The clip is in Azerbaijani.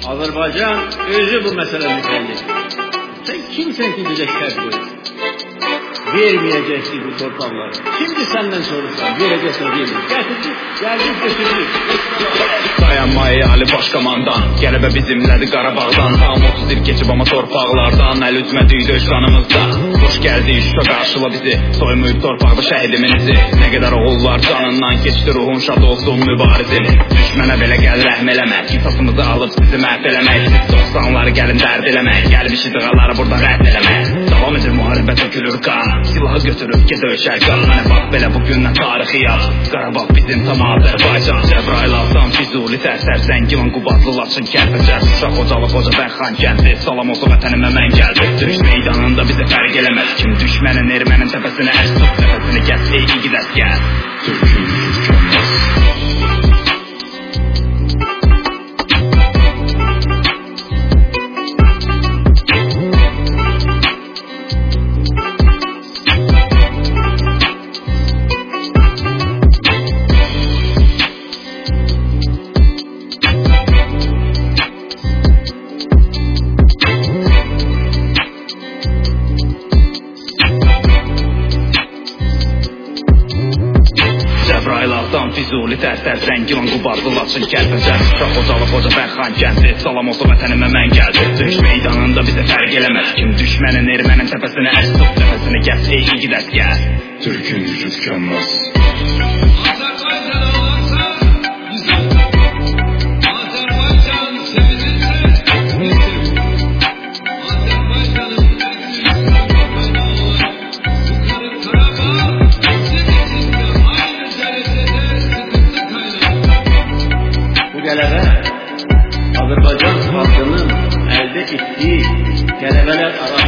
Azerbaycan özü bu meselenin belli. Sen kimsen ki bize şart koyuyorsun? Vermeyeceksin bu torpakları. Şimdi senden sorursan vereceksin değil mi? Geldik götürdük. Dayanmayı Ali Başkomandan, qələbə bizimlədir Qarabağdan. Tam 30 il keçib ama torpaqlardan, əl üzmədik döyüş qanımızda. Xoş gəldik Şuşa qarşıla bizi, soymayıb torpaqda şəhidiminizi. Nə qədər oğullar canından keçdi, ruhun şad olsun mübarizin. Düşmənə belə gəl rəhm eləmək, qisasımızı alıb sizi məhv eləmək. Siz 90'ları gəlin dərd eləmək, gəlmişi dığaları burada rədd eləmək. Davam edir müharibə tökülür qan, silahı götürüb ki döyüşər qan. Mənə bax belə bugündən tarixi yaz, Qarabağ bizim tam Azərbaycan. Cəbrayıl alsam Füzuli tərsər, Zəngilan, Qubadlı, Laçın, Kərpəcər, Şuşa, Xocalı, Xocavənd, Xankəndi. Salam olsun vətənimə mən gəldim. Döyüş meydanında bizə fərq eləməz kim. Düşmənin ermənin təpəsinə ərs tut, nəfəsini gəz, ey igid əsgər. Türkün tükənməz. Cəbrayıllardan Füzuli tərsər, Zəngilan, Qubadlı, Laçın, Kərpəcər, Şuşa, Xocalı, Xocavənd, Xankəndi. Salam olsun vətənimə mən gəldim. Döyüş meydanında bizə fərq eləməz kim. Düşmənin ermənin təpəsinə ərs tut, nəfəsini gəz, ey igid əsgər. Türkün gücü tükənməz. Azerbaycan halkının elde ettiği kelimeler arasında